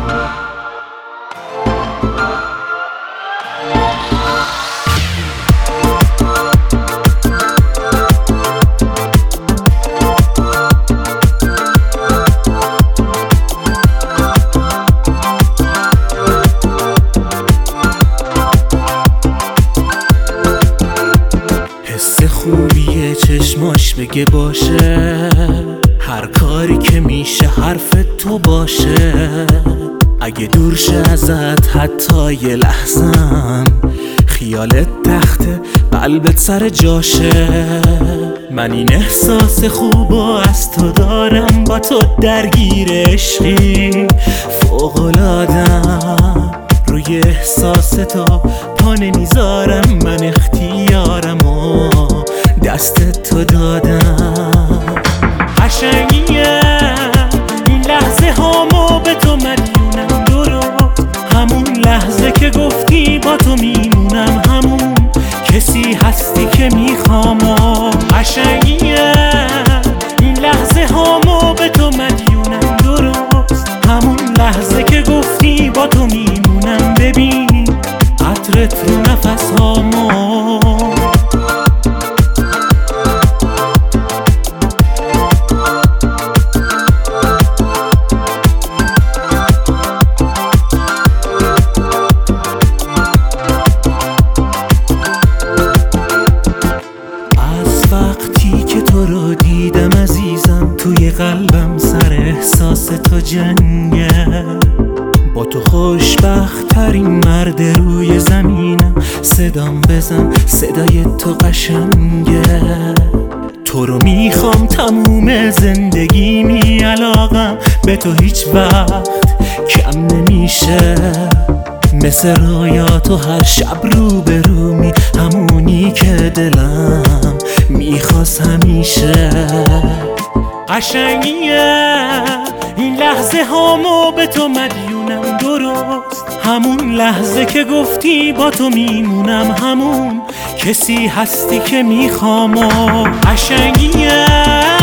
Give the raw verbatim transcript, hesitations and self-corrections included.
خوبیه چشماش بگه باشه، هر کاری که میشه حرف تو باشه. اگه دور شه ازت حتی یه لحظم، خیالت تخته قلبت سر جاشه. من این احساس خوبو از تو دارم، با تو درگیر عشقی فوق‌العاده‌ام. روی احساس تو پا نمیذارم، من اختیارم و دست تو دادم. قشنگیه این لحظه هامو به تو مدیونم، درست همون لحظه که گفتی با تو میمونم، همون کسی هستی که میخوام. قشنگیه این لحظه هامو به تو مدیونم، درست همون لحظه که گفتی با تو میمونم. ببین عطرت رو نفس هامو، تو رو دیدم عزیزم، توی قلبم سر احساس تو جنگه. با تو خوشبخت ترین مرد روی زمینم، صدام بزن صدای تو قشنگه. تو رو میخوام تموم زندگیمی، علاقم به تو هیچ وقت کم نمیشه. مثل رویاتو هر شب رو به رو می، همونی که دلم میخواست همیشه. قشنگیه این لحظه هامو به تو مدیونم، درست همون لحظه که گفتی با تو میمونم، همون کسی هستی که میخوام. قشنگیه